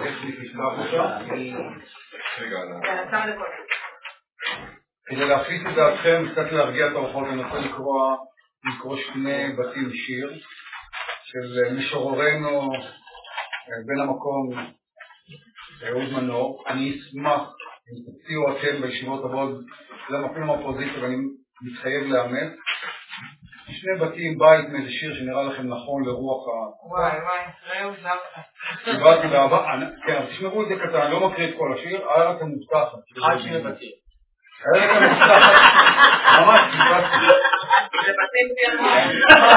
טכנית נפתח אותה. כדי להפיץ את דעתכם, קצת להרגיע את הרוחות, אני רוצה לקרוא שני בתים שיר של משוררנו בן המקום אהוד מנור. אני אשמח אם תציעו אתם בישיבות הבאות, זה מפעיל מהאופוזיציה ואני מתחייב לאמץ. שני בתים, בית מאיזה שיר שנראה לכם נכון לרוח וואי, ראו זר. קיבלתי באהבה, כן, תשמרו את זה קטן, לא מקריא את כל השיר, הארץ המובטחת. שני בתים. הארץ המובטחת, ממש קיבלתי. זה בתים פירמון.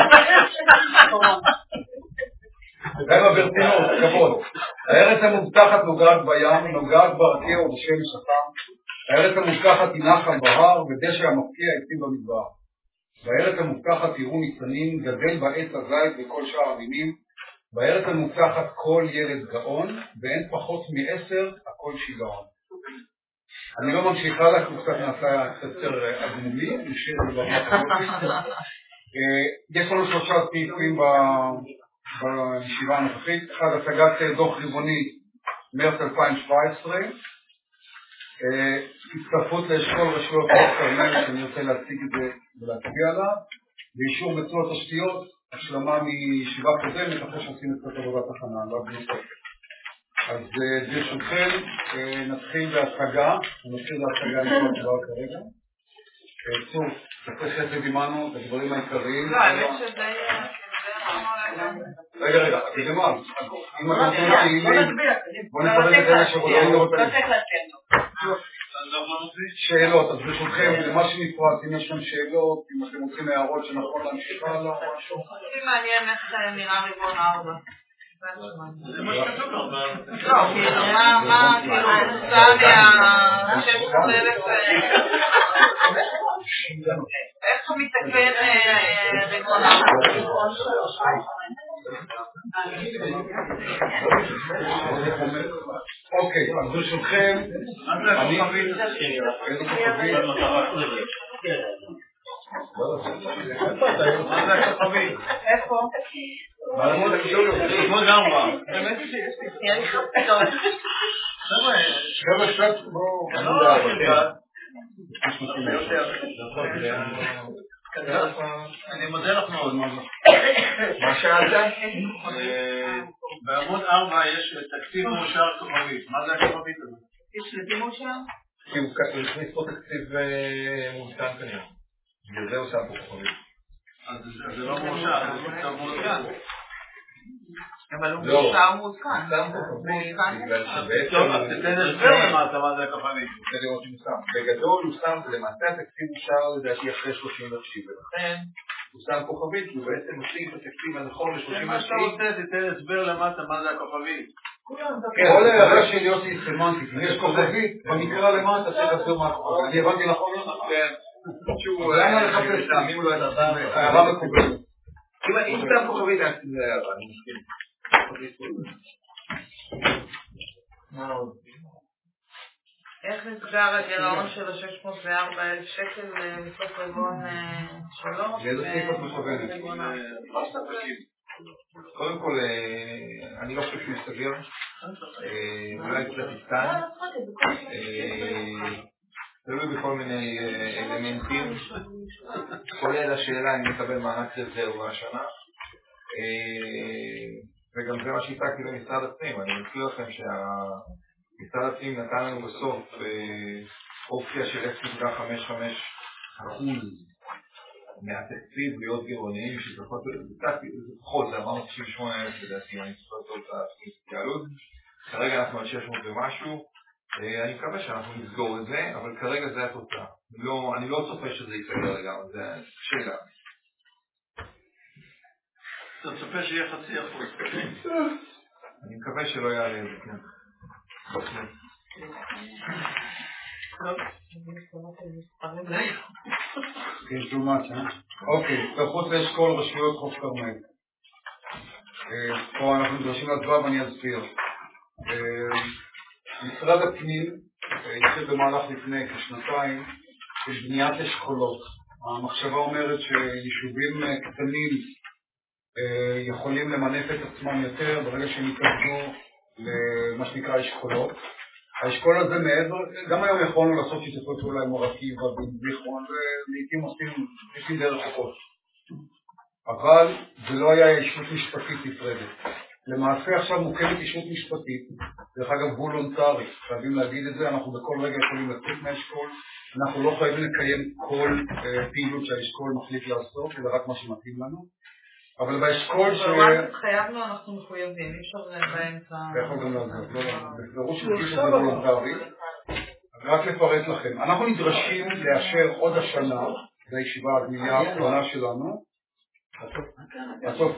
רגע ברצינות, כבוד. הארץ המובטחת נוגעת בים, נוגעת ברקיע ובשמש החם. הארץ המובטחת היא נחל בהר, ודשא המפקיע עצים במדבר. בארץ המובטחת תראו ניצנים, גדל בעץ הזית וכל שאר המינים. בארץ המובטחת כל ילד גאון, ואין פחות מ10 הכל שיגעון. אני לא ממשיך הלאה, כי הוא קצת נעשה יותר אגמומי, נשאיר את זה ברמת. יש לנו 3 סעיפים בישיבה הנוכחית. אחד, הצגת דוח רבעוני מרץ 2017, הצטרפות לאשכול רשויות חוף כרמל, שאני רוצה להציג את זה ולהצביע עליו, ואישור ביצוע תשתיות, השלמה מישיבה קודמת, אחרי שעשינו קצת עבודת הכנה, לא בנוסף. אז ברשותכם נתחיל בהצגה, נתחיל בהצגה נקרא כבר כרגע. צור, תעשה חסד עמנו את הדברים העיקריים. לא, האמת שזה... רגע, זה מה? אם אתם רוצים תהילים, בוא נקבל את אלה שרוצים לראות את זה. שאלות, אז ברשותכם, למה שנפרט, אם יש שם שאלות, אם אתם רוצים הערות שנכון להמשיך הלאה או משהו. זה מעניין איך נראה רבעון 4. זה מה שכתוב לו. לא, כאילו, מה, כאילו, השם כוללת... איך הוא מתקן רבעון 4? אוקיי, אז ברשותכם, אני... מה זה הכוכבית? איפה? כמו גמרה. חבר'ה שאת בואו... אני מודה לך מאוד. מה שאלת? בעמוד 4 יש תקציב מאושר כוכבית. מה זה הכוכבית הזה? יש לזה מאושר? כי הוא הכניס פה תקציב מעודכן כנראה. בגלל זה הוא שם פה כוכבית. אז זה לא מאושר, זה תקציב מעודכן. אבל הוא מאושר מעודכן. שם כוכבית בגלל שבעצם... טוב, אז תתן הסבר למטה מה זה הכוכבית. רוצה לראות שהוא שם. בגדול הוא שם, למעשה התקציב אושר לדעתי אחרי 30 לחשי, ולכן הוא שם כוכבית, כי הוא בעצם מוסיף את התקציב הנכון ל-30 מה שאתה רוצה, תתן הסבר למטה מה זה הכוכבית. כל הערה של יוסי סמנטית, אם יש כוכבית, במקרה למטה צריך להסביר מה הכוכבית. אני הבנתי נכון? כן. למה לחפש שם, אם הוא לא ידע, הערה מקובלת. אם שם כוכבית, אני חושב הערה, אני מסכים. איך נסגר הגירעון של 604,000 שקל מסוף רבעון 3? לאיזה סעיף את מכוונת? קודם כל, אני לא חושב שהוא יסגר, אולי קצת יסתן, תלוי בכל מיני אלמנטים, כולל השאלה אם נקבל מענק רזרבה השנה, וגם זה מה שהצגתי למשרד הפנים. אני מזכיר לכם שהמשרד הפנים נתן לנו בסוף אופציה של 0.55% מהתקציב להיות גירעוניים, שפחות, זה 498,000 לדעתי, אני צריך לעשות את ההתייעלות. כרגע אנחנו על 600 ומשהו, אני מקווה שאנחנו נסגור את זה, אבל כרגע זה התוצאה. אני לא צופה שזה ייסגר לגמרי, זה שאלה. אתה צופה שיהיה 0.5%. אני מקווה שלא יעלה את זה, כן. יש דומת, אוקיי, הצטרפות לאשכול רשויות חוף כרמל. פה אנחנו נדרשים להצבעה ואני אסביר. משרד הפנים התחיל במהלך לפני כשנתיים של בניית אשכולות. המחשבה אומרת שיישובים קטנים יכולים למנף את עצמם יותר ברגע שהם יקבלו למה שנקרא אשכולות. האשכול הזה מעבר, גם היום יכולנו לעשות שיתופי פעולה עם עקיבא וזיכרון, ולעיתים עושים דרך חוקות. אבל זה לא היה ישות משפטית נפרדת. למעשה עכשיו מוקמת ישות משפטית, דרך אגב וולונטרית, חייבים להגיד את זה, אנחנו בכל רגע יכולים לצאת מהאשכול, אנחנו לא חייבים לקיים כל פעילות שהאשכול מחליט לעשות, אלא רק מה שמתאים לנו. אבל באשכול אבל התחייבנו אנחנו מחויבים, אי אפשר באמצע... זה יכול גם לעזוב, לא, בפירוש של שזה וולונטרי. רק לפרט לכם, אנחנו נדרשים לאשר עוד השנה, זו הישיבה הגמילה האחרונה שלנו, בסוף,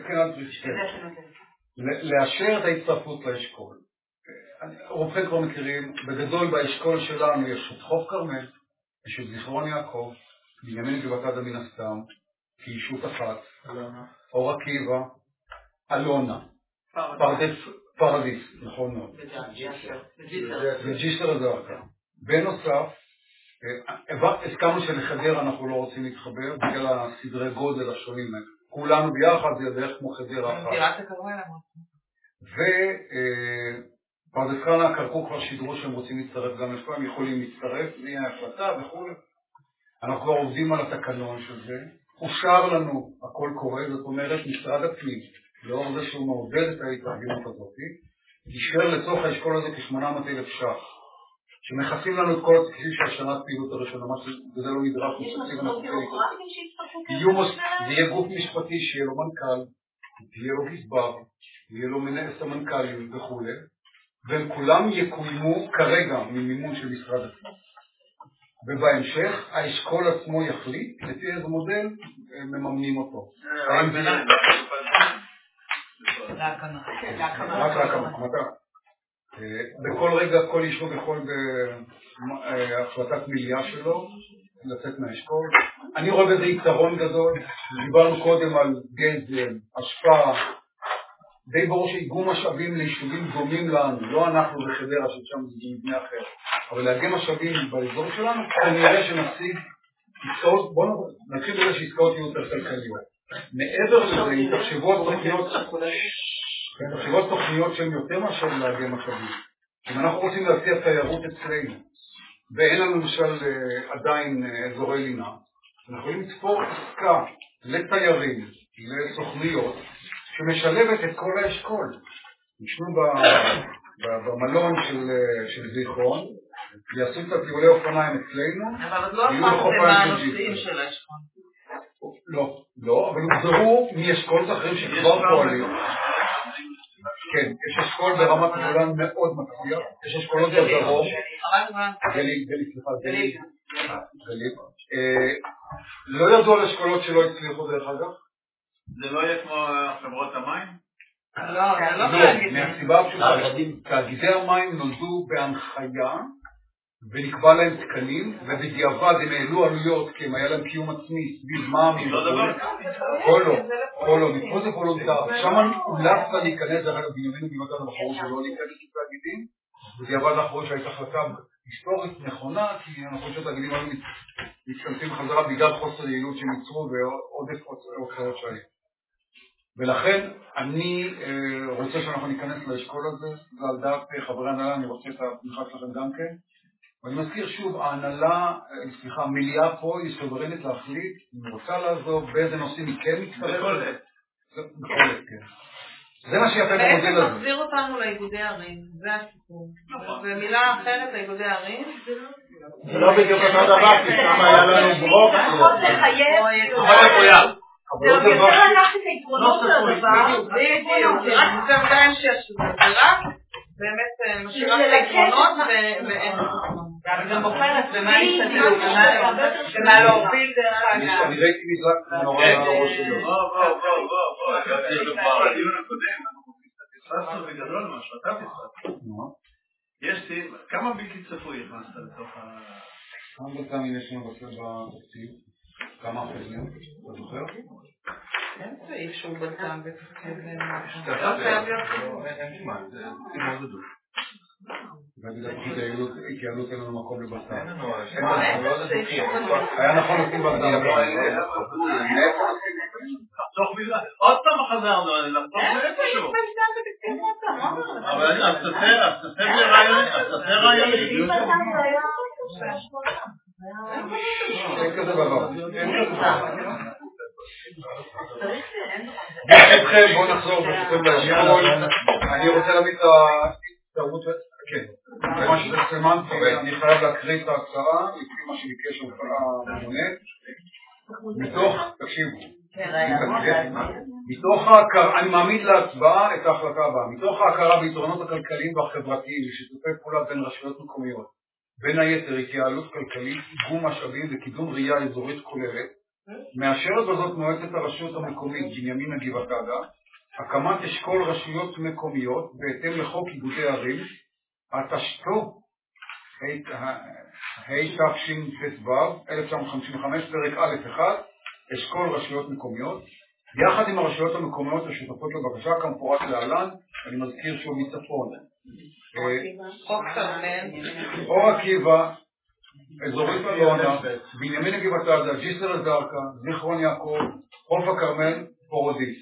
לאשר את ההצטרפות לאשכול. רובכם כבר מכירים, בגדול באשכול שלנו יש את חוף כרמל, יש את זיכרון יעקב, בנימין גבעתדה מן הסתם, כישות אחת, אור עקיבא, אלונה, פרדיס, נכון מאוד, וג'יסר הזרקה. בנוסף, הסכמנו שלחדרה אנחנו לא רוצים להתחבר בגלל הסדרי גודל השונים, כולנו ביחד זה בערך כמו חדרה אחת. ופרדס חנה קרקו כבר שידרו שהם רוצים להצטרף גם לשפה, הם יכולים להצטרף, זה יהיה החלטה וכו'. אנחנו כבר עובדים על התקנון של זה, אושר לנו הכל קורה, זאת אומרת משרד הפנים, לאור זה שהוא מעודד את ההתארגנות הזאת, אישר לצורך האשכול הזה כ800,000 ש"ח, שמחסים לנו את כל התקציב של השנת פעילות הראשונה, מה שזה לא נדרש מתקציב זה יהיה גוף משפטי שיהיה לו מנכ"ל, יהיה לו גזבר, יהיה לו סמנכ"לים וכו', והם כולם יקוימו כרגע ממימון של משרד הפנים. ובהמשך האשכול עצמו יחליט לפי איזה מודל מממנים אותו. רק להקמה. בכל רגע כל יישוב יכול בהחלטת מיליה שלו לצאת מהאשכול. אני רואה בזה יתרון גדול, דיברנו קודם על גזם, השפעה, די ברור שאיגום משאבים ליישובים דומים לנו, לא אנחנו בחדרה ששם זה מבנה אחר, אבל לאגם משאבים באזור שלנו, כנראה שנשיג עסקאות, בואו נתחיל בזה שעסקאות יהיו יותר כלכליות. מעבר לזה, אם תחשבו על תוכניות שהן יותר מאשר לאגם משאבים. אם אנחנו רוצים להציע תיירות אצלנו, ואין לנו למשל עדיין אזורי לינה, אנחנו יכולים לתפור עסקה לתיירים, לסוכניות, שמשלבת את כל האשכול. ישנו במלון של זיכרון, יעשו את הטיולי אופניים אצלנו. אבל עוד לא אמרתם מה הנושאים של האשכול. לא, אבל הוגדרו מאשכולות אחרים שכבר פועלים. כן, יש אשכול ברמת הגולן מאוד מצליח, יש אשכולות בדרום. גליל. לא ידעו על אשכולות שלא הצליחו דרך אגב? זה לא יהיה כמו חברות המים? לא, מהסיבה הפשוטה, תאגידי המים נולדו בהנחיה ונקבע להם תקנים, ובדיעבד הם העלו עלויות כי הם היה להם קיום עצמי סביב מים או לא, מפה זה וולונטרי. שם אולצת להיכנס, דרך אגב בנימין גבעתדה בחרו שלא להיכנס לתאגידים, בדיעבד אנחנו שהייתה החלטה היסטורית נכונה, כי אנחנו שהתאגידים היו מתכנסים חזרה בגלל חוסר יעילות שהם ייצרו ועודף הוצאות שהיו. ולכן אני רוצה שאנחנו ניכנס לאשכול הזה, זה על דעת חברי הנהלה, אני רוצה את התמיכה שלכם גם כן. ואני מזכיר שוב, המליאה פה היא סוברנית להחליט, אם רוצה לעזוב, באיזה נושאים היא כן מתפרדת. בכל עת, כן. זה מה שיפה במודל הזה. בעצם מחזיר אותנו לאיגודי ערים, זה הסיפור. ומילה אחרת לאיגודי ערים. זה לא בדיוק אותו דבר, כי שם היה לנו ברוק. זה יותר לקחת את היתרונות של הדבר, בדיוק, זה עדיין רק באמת משאירה את היתרונות ואין היתרונות. גם בוחרת ומה להשתתף ומה להוביל דרך אגב. אני ראיתי מזרק נורא ראש שלו. בדיון הקודם, פספסנו בגדול משהו, אתה פספסת. יש לי, כמה בלתי צפוי הכנסת לתוך ה... כמה בלתמים יש לנו בתקציב? כמה אחוזים? אתה זוכר? אין סעיף שהוא בלתם בתקציב משהו. לא חייב להיות כזה. זה מאוד גדול. ובגלל פשוט התייעלות אין לנו מקום לבלתם. היה נכון לשים בלתם. לחתוך בגלל. עוד פעם חזרנו, לחתוך לאיפשהו. אין בלתם בתקציב מועצה, מה אבל אז תעשה רעיון. אין כזה דבר. ברשותכם, בואו נחזור ברשותכם לאשכול. אני רוצה להביא את התרבות, כן, במה שזה סמנטי, אני חייב להקריא את ההצעה, לפי מה שביקש הממונה, מתוך, תקשיבו, מתוך ההכרה, אני מעמיד להצבעה את ההחלטה הבאה, מתוך ההכרה ביתרונות הכלכליים והחברתיים ושיתופי פעולה בין רשויות מקומיות, בין היתר התייעלות כלכלית, איגום משאבים וקידום ראייה אזורית כוללת, מאשרת בזאת מועצת הרשות המקומית בנימינה גבעתדה, הקמת אשכול רשויות מקומיות בהתאם לחוק איגודי ערים, התשט"ו התשט"ו 1955 פרק א'1 אשכול רשויות מקומיות, יחד עם הרשויות המקומיות השותפות לבקשה כמפורט להלן, אני מזכיר שוב מצפון. אור עקיבא, אזורית אלונה, בנימינה גבעתדה, ג'יסר א-זרקא, זיכרון יעקב, חוף הכרמל, פורדיס.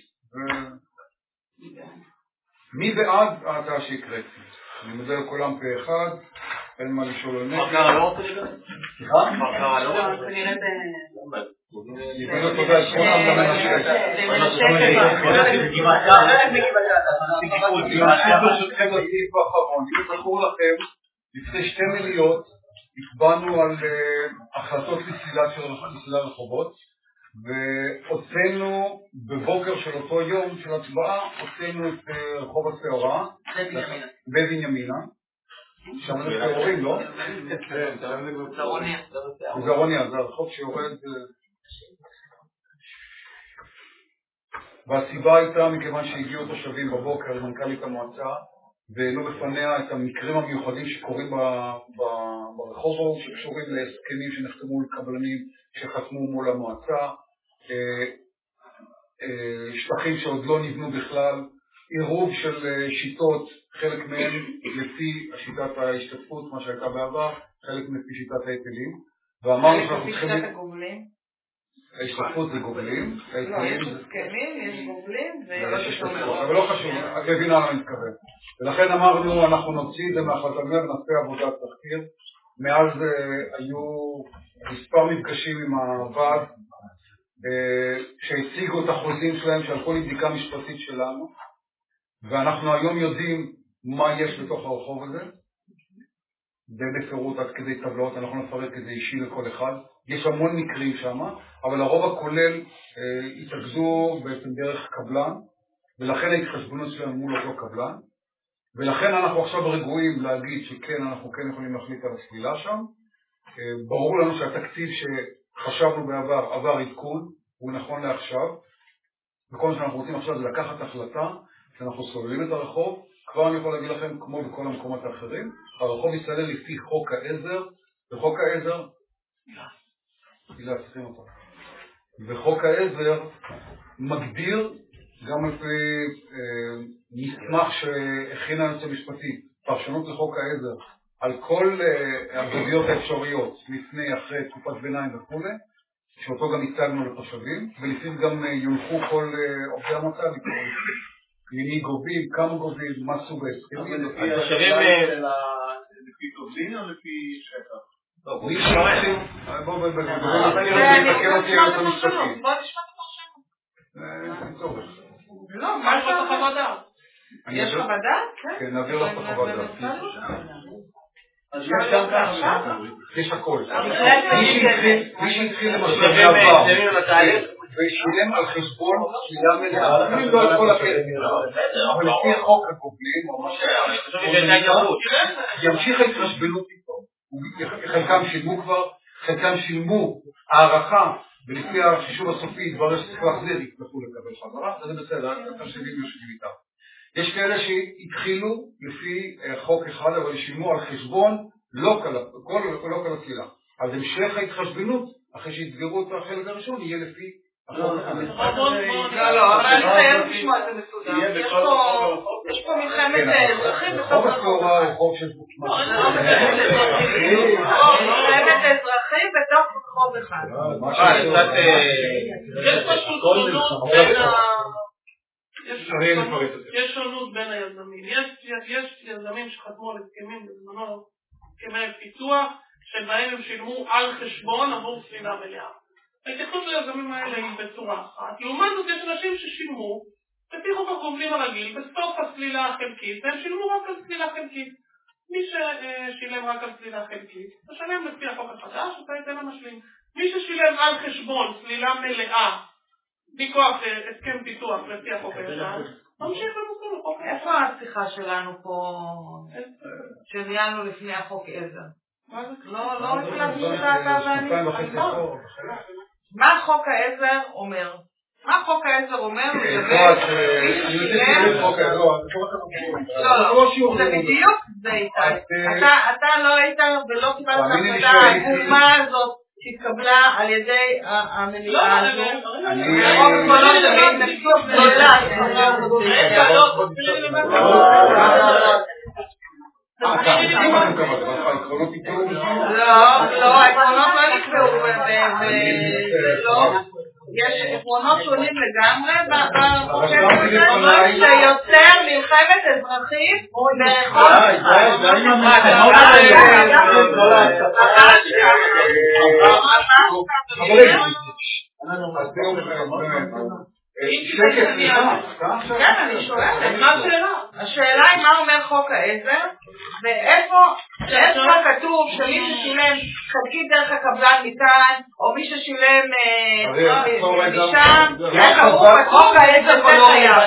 מי בעד ההצעה שהקראתי? אני מודה לכולם פה אחד, אין מה לשאול על נגד. מרקרה לא רוצה לגבי? סליחה? מרקרה לא רוצה לגבי? יבינו תודה את כולם גם לנשק. ברשותכם לסעיף האחרון, אם זכור לכם, לפני 2 מליאות הצבענו על החלטות לסלילת רחובות, והוצאנו בבוקר של אותו יום של הצבעה, הוצאנו את רחוב השעורה בבנימינה, שם זה שעורים, לא? זרוניה, זה הרחוב שיורד. והסיבה הייתה מכיוון שהגיעו תושבים בבוקר למנכ"לית המועצה, והעלו בפניה את המקרים המיוחדים שקורים ברחוב, שקשורים להסכמים שנחתמו לקבלנים שחתמו מול המועצה, שטחים שעוד לא נבנו בכלל, עירוב של שיטות, חלק מהם לפי שיטת ההשתתפות, מה שהייתה בעבר, חלק לפי שיטת ההיטלים, ואמרנו שאנחנו צריכים... לפי שיטת הגובלים? ההשתתפות זה גובלים. לא, יש הסכמים, יש גובלים ויש השתתפות. אבל לא חשוב, את מבינה מה אני מתכוון. ולכן אמרנו, אנחנו נוציא את זה מהחלטה ונעשה עבודת תחקיר. מאז היו מספר מפגשים עם הוועד, שהציגו את החוזים שלהם שהלכו לבדיקה משפטית שלנו, ואנחנו היום יודעים מה יש בתוך הרחוב הזה, בפירוט עד כדי טבלאות, אנחנו נפרט כזה אישי לכל אחד. יש המון מקרים שם, אבל הרוב הכולל התרכזו בעצם דרך קבלן, ולכן ההתחשבנות שלנו מול אותו קבלן, ולכן אנחנו עכשיו רגועים להגיד שכן, אנחנו כן יכולים להחליט על הסלילה שם. ברור לנו שהתקציב שחשבנו בעבר עבר עדכון, הוא נכון לעכשיו, וכל מה שאנחנו רוצים עכשיו זה לקחת החלטה שאנחנו סוללים את הרחוב. כבר אני יכול להגיד לכם, כמו בכל המקומות האחרים, הרחוב יסלל לפי חוק העזר, וחוק העזר, וחוק העזר מגדיר גם לפי מסמך שהכין היועץ המשפטי, פרשנות לחוק העזר, על כל הגביות האפשריות, לפני, אחרי, תקופת ביניים וכו', שאותו גם הצגנו לתושבים, ולפעמים גם יונחו כל עובדי המועצה לקרוא ממי גובים, כמה גובים, מה סוג ההסכמים. התושבים לפי גובים או לפי שטח? מי שמחים, בואו נתקן אותי היועץ המשפטי. בוא נשמע את הפרשנות. אין צורך. לא, מה יש לך חוות דעת? יש חוות דעת? כן, נעביר לך את החוות דעת. אז יש גם ככה. יש הכל. מי שהתחיל למשל בעבר ושילם על חשבון שלילה מלאה, תמיד לא על כל הכסף, אבל לפי חוק הגובלים או מה ימשיך ההתחשבנות איתו. חלקם שילמו כבר, חלקם שילמו הערכה, ולפי החישוב הסופי יתברר שצריך להחזיר, יצטרכו לקבל חזרה, זה בסדר, אתם שנים יושבים איתם. יש כאלה שהתחילו לפי חוק אחד, אבל שילמו על חשבון לא כל הסלילה. אז המשך ההתחשבנות, אחרי שיתגרו את החלק הראשון, יהיה לפי החוק הזה. לא, אבל אני חייב לשמוע את זה מסודר. יש פה מלחמת אזרחים רחוב הסעורה הוא רחוב של מלחמת אזרחים בתוך רחוב אחד. יש פה שולחנות בין יש שונות בין היזמים. יש יזמים שחתמו על הסכמים בזמנו, הסכמי פיתוח, שבהם הם שילמו על חשבון עבור סלילה מלאה. ההתייחסות ליזמים האלה היא בצורה אחת. לעומת זאת יש אנשים ששילמו, לפי חוק החובלים הרגיל, בסוף הסלילה החלקית, והם שילמו רק על סלילה חלקית. מי ששילם רק על סלילה חלקית, תשלם לפי החוק החדש, אתה ייתן המשלים. מי ששילם על חשבון סלילה מלאה, מכוח הסכם פיתוח לפי החוק הישן, ממשיך למסלול החוק. איפה השיחה שלנו פה, שניהלנו לפני החוק עזר? לא הצלחנו שאתה ואני. מה חוק העזר אומר? מה חוק העזר אומר? זה בדיוק זה איתי. אתה לא היית ולא קיבלת את העקומה הזאת שהתקבלה על ידי המליאה הזאת. לא, העקרונות לא נקבעו יש עקרונות שונים לגמרי שיוצר מלחמת אזרחית בכל השאלה היא מה אומר חוק העזר ואיפה כתוב שמי ששילם חלקית דרך הקבלן מכאן או מי ששילם משם חוק העזר לא היה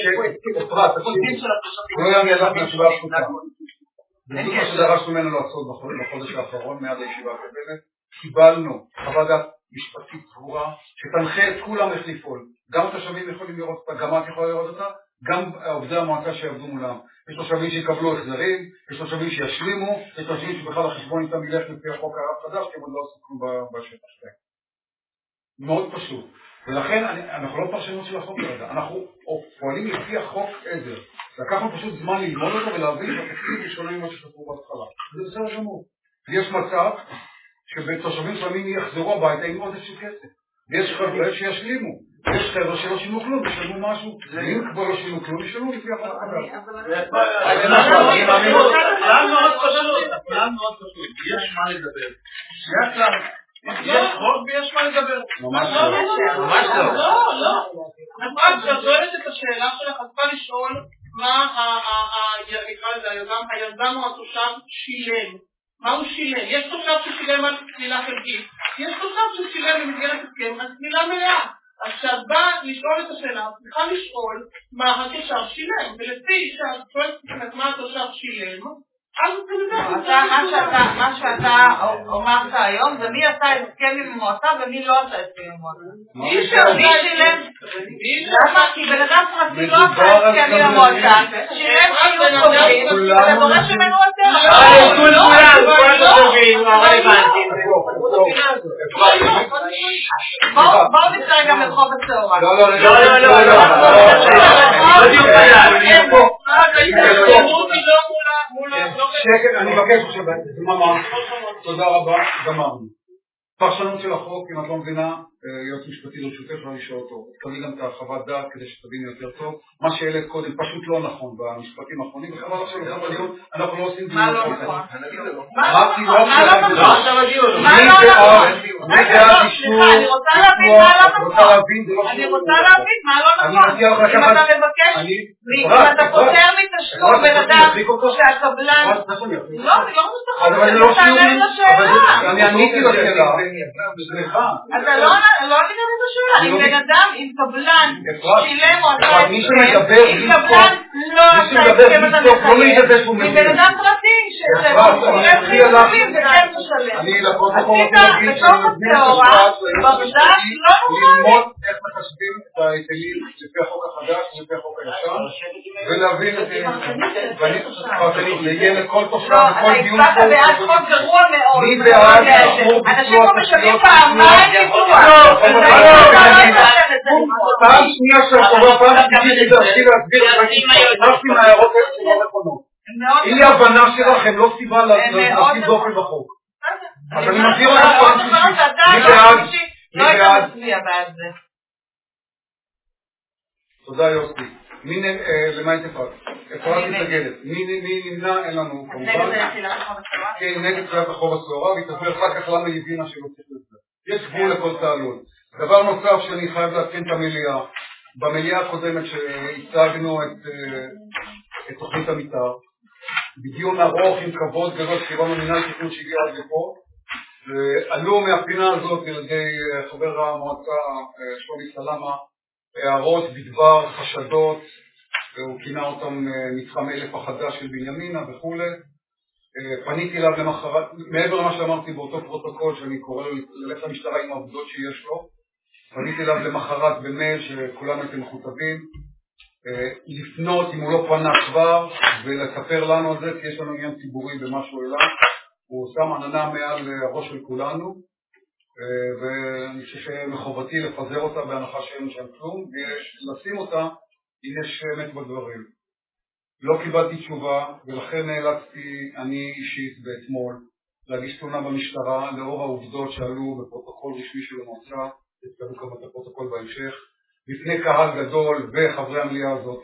בדיוק מה שדרשנו ממנו לעשות בחודש האחרון מעד הישיבה הקודמת קיבלנו חוות דעת משפטית ברורה שתנחה את כולם איך לפעול. גם התושבים יכולים לראות אותה, גם את יכולה לראות אותה, גם עובדי המועצה שיעבדו מולם. יש תושבים שיקבלו החזרים, יש תושבים שישלימו, יש תושבים שבכלל החשבון איתם ילך לפי החוק החדש, כי הם עוד לא עסקו בשטח שלהם. מאוד פשוט. ולכן אנחנו לא פרשנות של החוק כרגע, אנחנו פועלים לפי החוק עזר. לקחנו פשוט זמן ללמוד אותו ולהבין שהתקציב הוא שונה ממה שכתבו בהתחלה. זה בסדר גמור. יש מצב שבתושבים שלמים יחזרו הביתה עם עוד איזשהו כסף. ויש חבר'ה שישלימו. יש חבר'ה שלא שילמו כלום, ישלמו משהו. ואם כבר לא שילמו כלום, ישלמו לפי החוק החדש. כלל מאוד פשוט. יש מה לדבר. יש חוק ויש מה לדבר. ממש לא. לא. אז כשאת שואלת את השאלה שלך, את צריכה לשאול מה היזם או התושב שילם. מה הוא שילם? יש תושב ששילם על סלילה חלקית, יש תושב ששילם במסגרת הסכם על סלילה מלאה. אז כשאת באה לשאול את השאלה, את צריכה לשאול מה התושב שילם, ולפי שאת שואלת מה התושב שילם, מה שאתה אמרת היום זה מי עשה הסכם עם המועצה ומי לא עשה הסכם עם המועצה. מי שילם? למה? כי בן אדם פרטי לא עשה הסכם עם המועצה, שילם חינוך חובים, וזה דורש ממנו יותר. כל התושבים הרלוונטיים. בואו נצא גם לרחוב הצהריים. שקט, אני מבקש שבדממה, תודה רבה, גמרנו. פרשנות של החוק, אם את לא מבינה, יועץ משפטי לרשותך לא לשאול אותו. תקבלי גם את החוות דעת כדי שתביני יותר טוב. מה שהעלית קודם פשוט לא נכון במשפטים האחרונים, וחבל עכשיו גם בדיון, אנחנו לא עושים דיון. מה לא נכון? מה לא נכון? אני רוצה להבין מה לא נכון. אם אתה מבקש, אם אתה פותר מתשלום בן אדם שהקבלן... לא, אני לא מתעלם לשאלה. אני עניתי לשאלה. סליחה. אתה לא ענית את השאלה. אם בן אדם, אם קבלן שילם או עשה הסכם, אם קבלן לא עשה הסכם אתה מחייב, אם בן אדם פרטי ששילם חיובים זה כן משלם. עשית בתוך התיאוריה, בבדק לא נוכל. ללמוד איך מחשבים את ההיטלים לפי החוק החדש ולפי החוק הישן, ולהבין את זה. ואני להגיע לכל תושב, לכל דיון. אתה הצבעת בעד חוק גרוע מאוד. מי בעד? אנשים פה משלמים פעמיים פיתוח. פעם שנייה שהקורא פעם תגידי להסביר הלכתי מהערות לא נכונות. אי הבנה שלכם לא סיבה להסביר דופן בחוק. אז אני מסביר לך פעם שלישית. מי בעד? תודה יוסי. למה היית אפרת? אפרת מתנגדת. מי נמנע? אין לנו כמובן. כן, נגד תחילת החוב הסוערה, והיא תסביר אחר כך למה היא הבינה שלא צריך לזה. יש גבול לכל תעלול. דבר נוסף שאני חייב להתקין את המליאה. במליאה הקודמת שהצגנו את תוכנית המתאר, בדיון ארוך עם כבוד גדול שקיבלנו מינהל תכנון שהגיע עד לפה, ועלו מהפינה הזאת על ידי חבר המועצה שלומי סלמה הערות בדבר חשדות, והוא כינה אותם מתחם 1000 החדש של בנימינה וכו'. פניתי אליו למחרת, מעבר למה שאמרתי באותו פרוטוקול שאני קורא לו ללכת למשטרה עם העובדות שיש לו, פניתי אליו למחרת במייל שכולנו הייתם מכותבים, לפנות אם הוא לא פנה כבר ולספר לנו על זה, כי יש לנו עניין ציבורי במשהו אליו. הוא שם עננה מעל הראש של כולנו, ואני חושב שמחובתי לפזר אותה בהנחה שאין שם כלום, ויש לשים אותה אם יש אמת בדברים. לא קיבלתי תשובה, ולכן נאלצתי אני אישית באתמול להגיש תלונה במשטרה לאור העובדות שעלו בפרוטוקול רשמי של המועצה, תתקבלו כמה את הפרוטוקול בהמשך, בפני קהל גדול וחברי המליאה הזאת,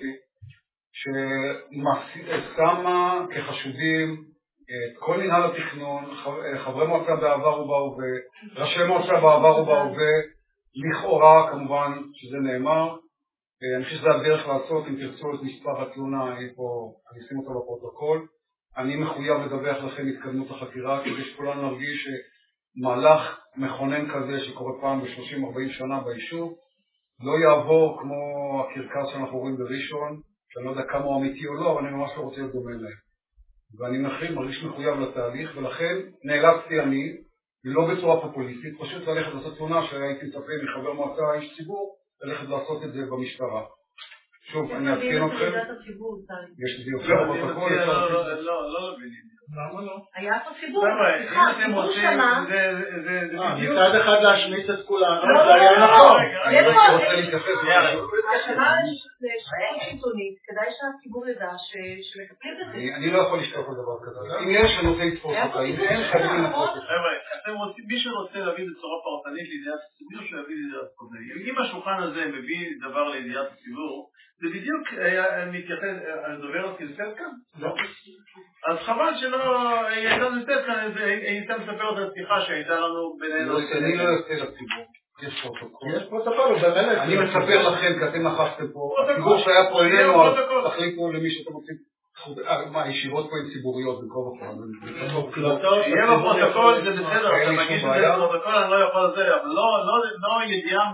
ששמה כחשודים את כל מנהל התכנון, חברי מועצה בעבר ובהווה, ראשי מועצה בעבר ובהווה, לכאורה כמובן שזה נאמר. אני חושב שזה הדרך לעשות, אם תרצו את מספר התלונה, אני אשים אותו בפרוטוקול. אני מחויב לדווח לכם התקדמות החקירה, כדי שכולנו נרגיש שמהלך מכונן כזה שקורה פעם ב-30-40 שנה ביישוב, לא יעבור כמו הקרקס שאנחנו רואים בראשון, שאני לא יודע כמה הוא אמיתי או לא, אבל אני ממש לא רוצה להיות דומה להם. ואני מרגיש מחויב לתהליך, ולכן נאלצתי אני, לא בצורה פופוליסטית, פשוט ללכת לעשות תלונה שהייתי מצפה מחבר מועצה, איש ציבור, ללכת לעשות את זה במשטרה. שוב, אני אעדכן אתכם. יש לי יוצא בפרוטוקול. לא מבינים. למה לא? היה פה ציבור. אם אתם רוצים, זה מצד אחד להשמיץ את כולנו, זה היה נכון. אני רוצה להתייחס. השנה לשאלה שלטונית, כדאי שהציבור ידע שמטפלים בזה. אני לא יכול לשתוק על דבר כזה. אם יש, אני רוצה לתפוס אותה. אם אין, חייבים לנפוס אותה. חבר'ה, מי שרוצה להביא בצורה פרטנית לידיעת הציבור, שיביא לידיעת הציבור. אם השולחן הזה מביא דבר לידיעת הציבור, זה בדיוק מתייחס, הדובר כזכת כאן? לא. אז חבל שלא הייתה נמצאת כאן, הייתה מספרת את הפתיחה שהייתה לנו בינינו. אני לא יוצא לציבור. יש פרוטוקול. יש פרוטוקול, הוא במלך. אני מספר לכם, כי אתם נכחתם פה. הציבור שהיה פה אלינו, אז תחליטו למי שאתם רוצים. הישיבות פה הן ציבוריות במקום הפעם. יהיה בפרוטוקול, זה בסדר, אתה מגיש את זה בפרוטוקול, אני לא יכול לזה, אבל לא ידיעה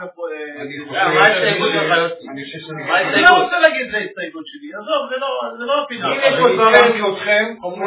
אני לא רוצה להגיד את ההסתייגות שלי, עזוב, זה לא הפינה. אם יש דברים אתכם,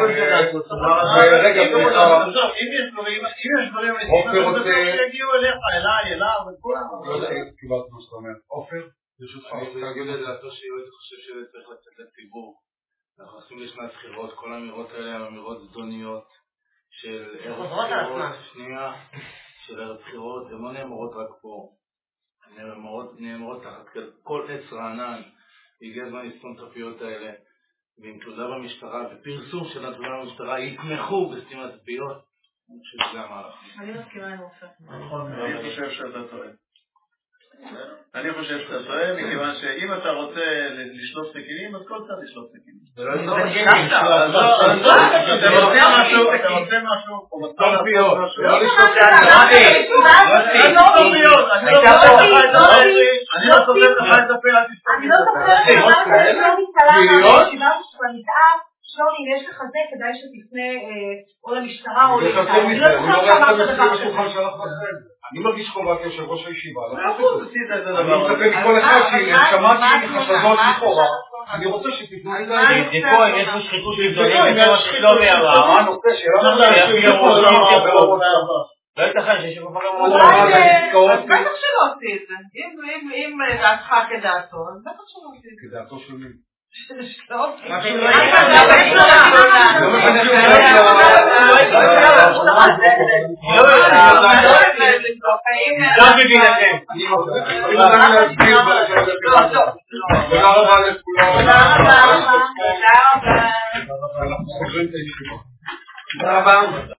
רגע, אם יש דברים שיגיעו אליך, אליו וכולם. לא קיבלת מה שאתה אומר. עופר, ברשותך. אני רוצה להגיד את דעתו שיועץ חושב שזה צריך לצאת לציבור. אנחנו עושים לשנת בחירות, כל האמירות האלה הן אמירות זדוניות של ערב בחירות, של ערב בחירות, הן לא נאמרות רק פה, נאמרות תחת כל עץ רענן. הגיע הזמן לסתום את הפיות האלה, ועם תלונה במשטרה, בפרסום של התלונה במשטרה, יתמכו בסתימת פיות. אני חושב שזה המהלך. אני מסכימה עם עופר. אני חושב שאתה טועה. אני חושב שאתה טועה, מכיוון שאם אתה רוצה לשלוף סכינים, אז כל צד לשלוף סכינים. אתה רוצה משהו, סתום פיות. לא לשלוף סכינים. אני לא סופר לך את הפה, אל תסתכל. אני לא זוכרת שלומי סלמה בישיבה במתאר, שלומי, אם יש לך זה, כדאי שתפנה או למשטרה או למשטרה. אני לא זוכרת שאמרת דבר כזה. אני מרגיש חובה כיושב ראש הישיבה. אני מצפה מכל אחד ששמעתי חשדות לכאורה. אני רוצה שתתנו את זה. תבדקו אם יש לו שחיתות לבדונים כמו ששלומי אמר. מה הנושא שאלה? לא ייתכן שיש פה אז בטח שלא עושים את זה. אם דעתך כדעתו, אז בטח שלא עושים את זה. כדעתו של מי? תודה רבה.